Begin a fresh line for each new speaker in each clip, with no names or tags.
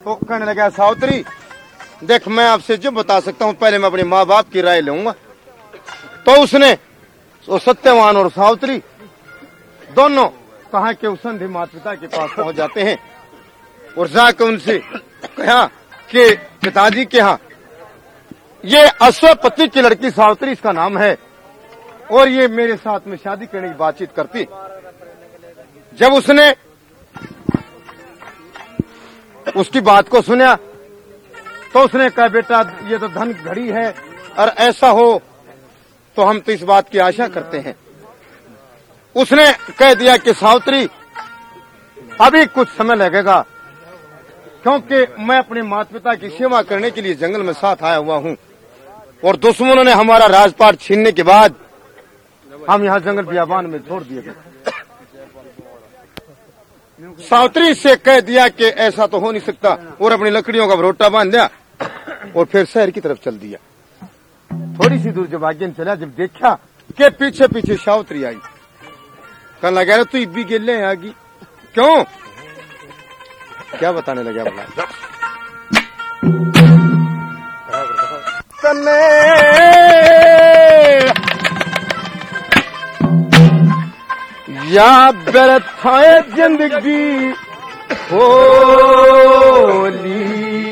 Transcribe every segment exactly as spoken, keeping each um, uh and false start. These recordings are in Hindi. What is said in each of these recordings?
तो कहने लगा सावित्री देख मैं आपसे जो बता सकता हूँ पहले मैं अपने माँ बाप की राय लूंगा। तो उसने वो सत्यवान और सावित्री दोनों कहा कि उस संधि माता पिता के पास पहुंच जाते हैं और जाकर उनसे कहा कि पिताजी के यहाँ ये अश्वपति की लड़की सावित्री इसका नाम है और ये मेरे साथ में शादी करने की बातचीत करती। जब उसने उसकी बात को सुना तो उसने कहा बेटा ये तो धन घड़ी है और ऐसा हो तो हम तो इस बात की आशा करते हैं। उसने कह दिया कि सावित्री अभी कुछ समय लगेगा क्योंकि मैं अपने माता पिता की सेवा करने के लिए जंगल में साथ आया हुआ हूँ और दुश्मनों ने हमारा राजपाट छीनने के बाद हम यहाँ जंगल बियाबान में छोड़ दिए गए। सावित्री से कह दिया कि ऐसा तो हो नहीं सकता और अपनी लकड़ियों का भरोटा बांध दिया और फिर शहर की तरफ चल दिया। थोड़ी सी दूर जब आगे चला जब देखा कि पीछे पीछे सावित्री आई कहने लगा तू भी गिले आगी क्यों क्या बताने लगा बोला तने या व्यर्थाए जिंदगी होली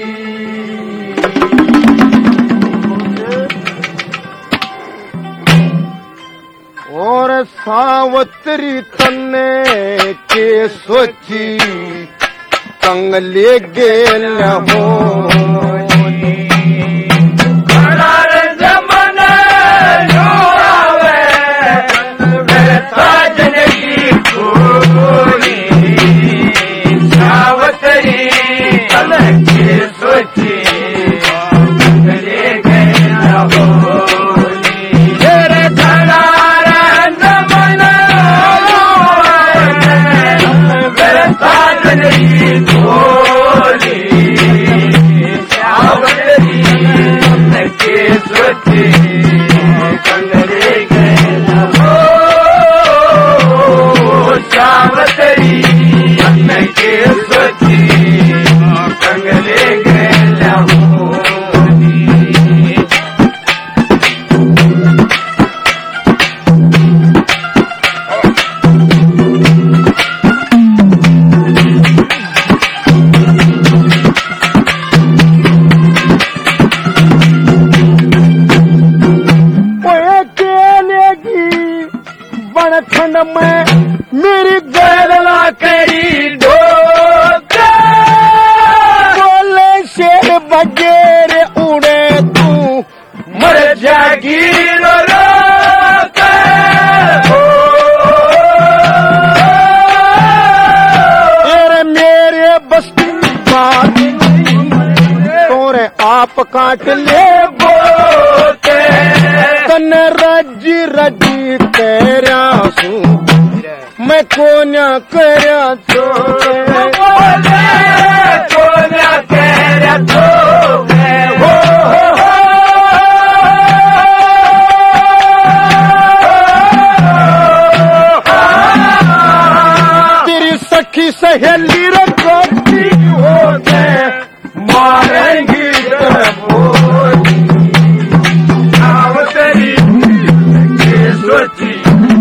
और सावित्री तन्ने के सोची तंग ले गेल हो ठंड में मेरी गैरला करी ढोके बोले शेर बगैर उड़े तू मर जागी रो रोके तेरे मेरे बस्ती बात तोरे आप काट ले बोते तन रजी रजी तेरा मैं कोन्या करया तो कोन्या करया तो हो तेरी सखी सहेली रखी होते मारेंगी सावित्री ये सोची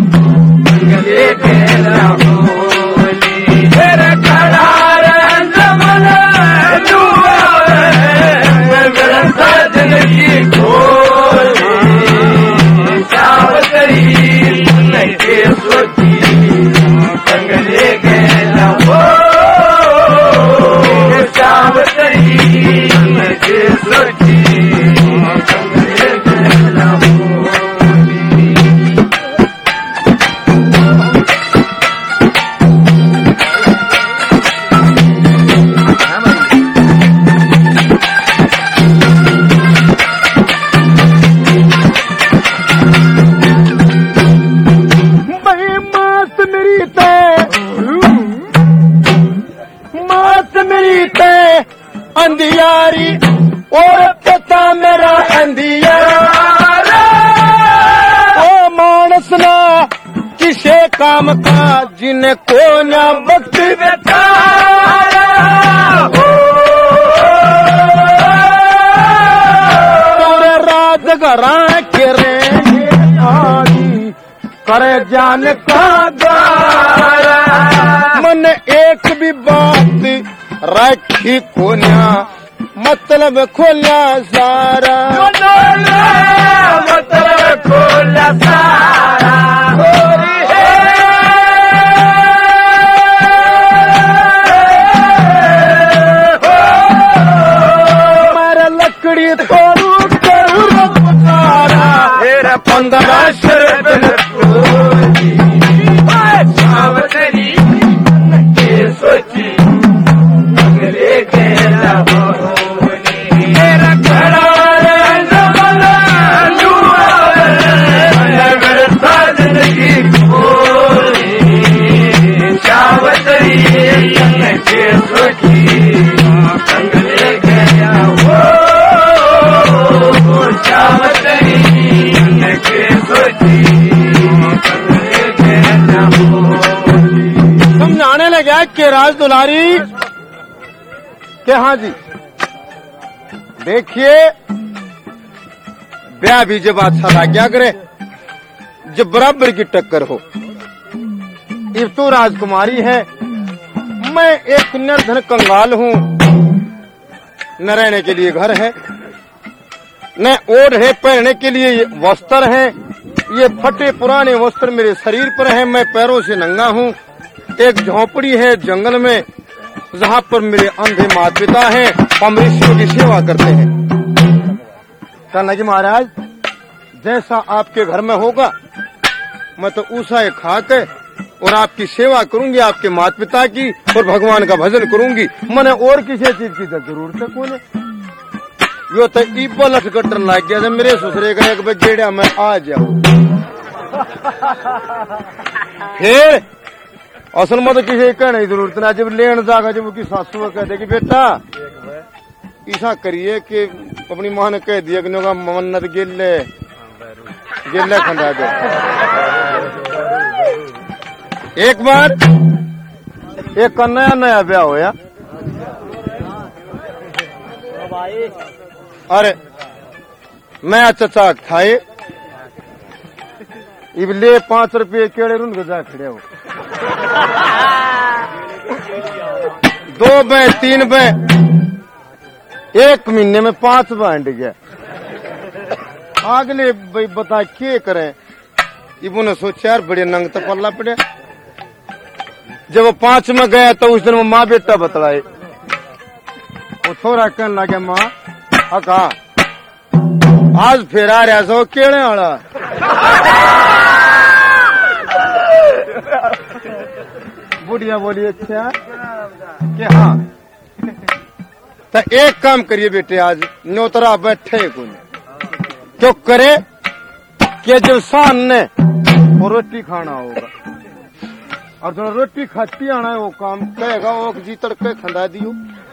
अंधियारी और पता मेरा अंधियारा ओ मानस ना किसे काम का जिन्हें को ना वक्त बेचारा हो घरा के रेंगे आदि करे जान का गारा मन एक भी बात रखी कोन्या मतलब खोलिया सारा मतलब खोलिया सारा मारा लकड़ी तोड़ू करू मेरा पंद्रह शरद सावतरी के सोची अगले कहना मेरा खड़ा जिंदगी सावतरी के सोची अगले कहना सावतरी के सोची समझाने लगा कि राज दुलारी के हाँ जी देखिए ब्याह भी जब अच्छा लग गया करे जब बराबर की टक्कर हो। इब तो राजकुमारी है, मैं एक निर्धन कंगाल हूँ, न रहने के लिए घर है, न ओढ़ है, पहनने के लिए वस्त्र है। ये फटे पुराने वस्त्र मेरे शरीर पर हैं, मैं पैरों से नंगा हूँ। एक झोपड़ी है जंगल में, जहाँ पर मेरे अंधे माता पिता हैं, हम ऋषियों की सेवा करते हैं। कहना कि महाराज जैसा आपके घर में होगा मैं तो उसा खा के और आपकी सेवा करूंगी, आपके माता पिता की, और भगवान का भजन करूंगी। मैंने और किसी चीज की जरूरत है कौन? यो तो ईपो लटकटन लग गया था मेरे ससुरे का एक बजेड़ा मैं आ जाऊं। फिर असल में तो किसी कहने की जरूरत ना, जब लेन जागा जब उसकी सासू कहते कि बेटा ऐसा करिए कि अपनी मां ने कह दिया कि मन्नत गिले गिले खंडा दे। एक बार एक नया नया ब्याह होया, अरे नया चचा खाए इब ले पांच रुपये केड़े रुन जा खड़े हो, दो बे तीन बे एक महीने में पांच बांट गया। अगले भाई बता क्या करें, इबू ने सोचा यार बड़े नंग तो पल्ला पड़े। जब वो पांच में गया तो उस दिन वो माँ बेटा बतलाए, वो थोड़ा कहने लगे माँ हाँ कहा आज फिर आ रहा सो केड़े वाला। बुढ़िया बोली अच्छा कि हाँ तो एक काम करिए बेटे, आज नौतरा बैठे कौन क्यों करे कि जब शान ने वो रोटी खाना होगा और जो रोटी खाती आना है वो काम कहेगा वो जी तड़के खंडा दियो।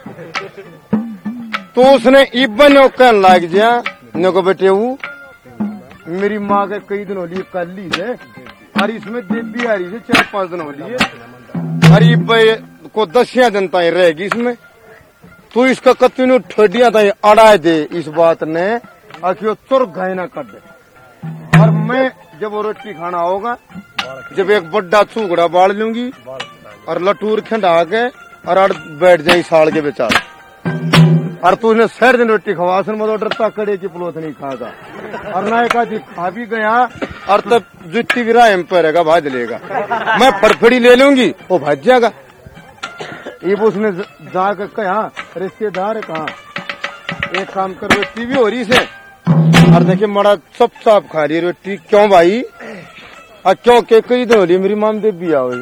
तो उसने इबन कहने लग गया ने को बेटे वो मेरी माँ के कई दिन हो लिए कर ली है और इसमें देवी आ रही है चार पांच दिन हो लिए और इब्बे को दसिया दिन तक रहेगी इसमें, तू इसका कत्ती ठोडिया तक अड़ा दे इस बात ने आखिर चुर घाय ना कर दे। और मैं जब वो रोटी खाना होगा जब एक बड़ा चूकड़ा बाल लूंगी और लटूर खंडा के और अड़ बैठ जाई साल के बेचारा, और तू उसने सैर दिन रोटी खवा सुन मतलब डरता कड़े की पलोथ नहीं खागा और ना एक आदि खा भी गया और तब जुट्टी भी राय पे रहेगा भाज लेगा, मैं फड़फड़ी ले लूंगी वो भाज जाएगा। ये उसने जाकर कहा रिश्तेदार कहा एक काम कर रोटी भी हो रही से और देखिए मड़ा सब साफ खा रही रोटी, क्यों भाई और क्यों के कई दिन हो रही मेरी माम देव भी आओ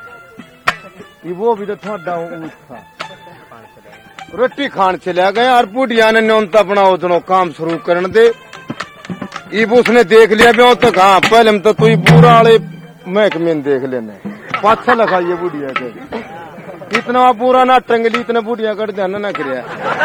वो भी तो थोड़ा था रोटी खान चला गया और बुढ़िया ने न्योनता अपना उतनो काम शुरू करने दे। इब उसने देख लिया भी तो कहा पहले हम तो तू पूरा वाले महकमे देख लेने पाछा लगा ये बुढ़िया के इतना पूरा ना टंगली इतना बुढ़िया कर ध्यान ना कर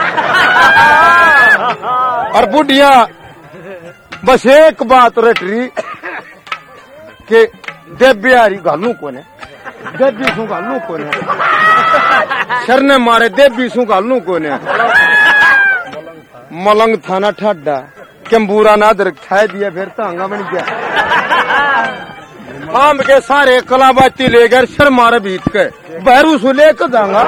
और बुढ़िया बस एक बात रट रही कि देव्यारी घालू को ने देवी सू घालू को ने शर ने मारे देवी सू घालू को ने मलंग थाना ठाडा के बुरा नादर खाए दिया फिर तांगा बन गया। आम के सारे कलाबाती लेकर सर मारे बीत के बहरू सु लेकर जाऊंगा।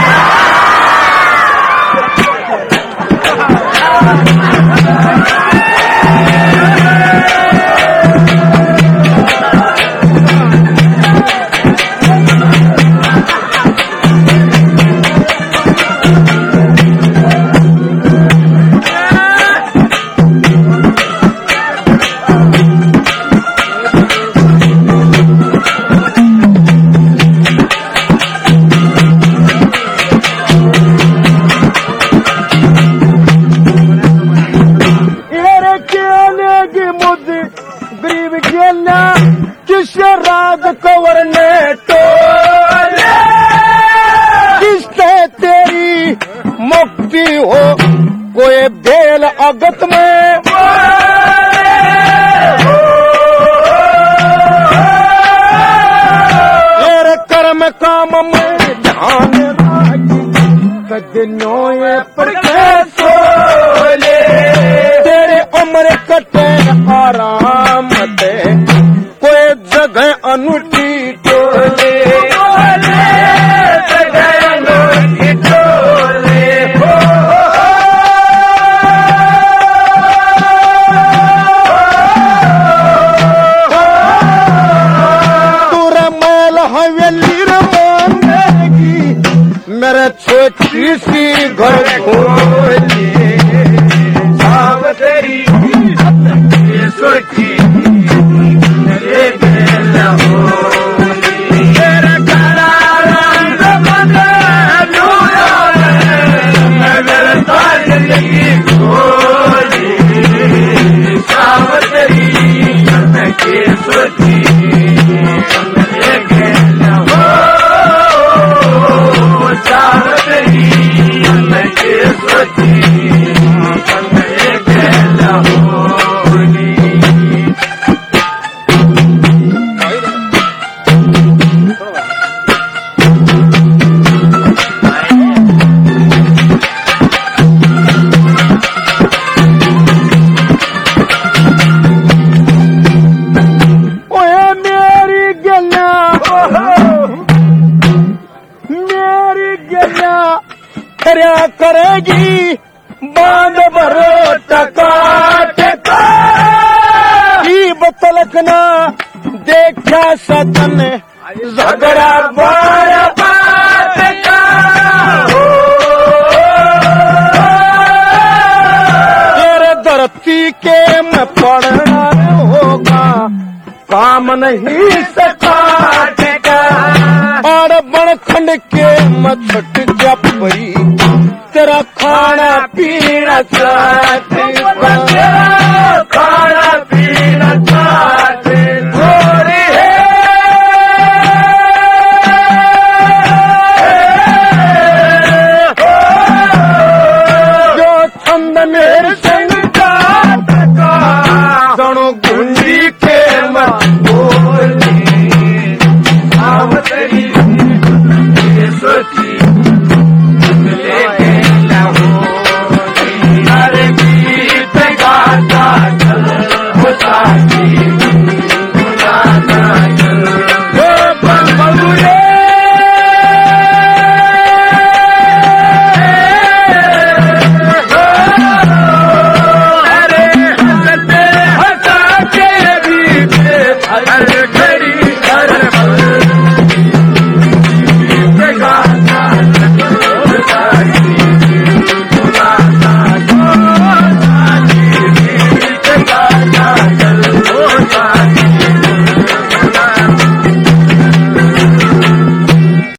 किससे राज कवर ने टोले किससे तेरी मुक्ति हो कोई बेल अगत में तेरे कर्म काम में ध्यान राखी कदनों पर सोले तेरे उम्र कटे आराम दे कोई जगह अनूठी टोले जगह अनूठी टोले तुरा मैल हवेली रमानेगी मेरा छोटी सी घर खोली साव तेरी सोची करेगी बांध भरो टका टका की बतलकना देखा सदन झगड़ा बार बात का तेरे धरती के में पड़ना होगा काम नहीं सका और बड़खंड के मछट जपई तेरा खाना पीना चाहती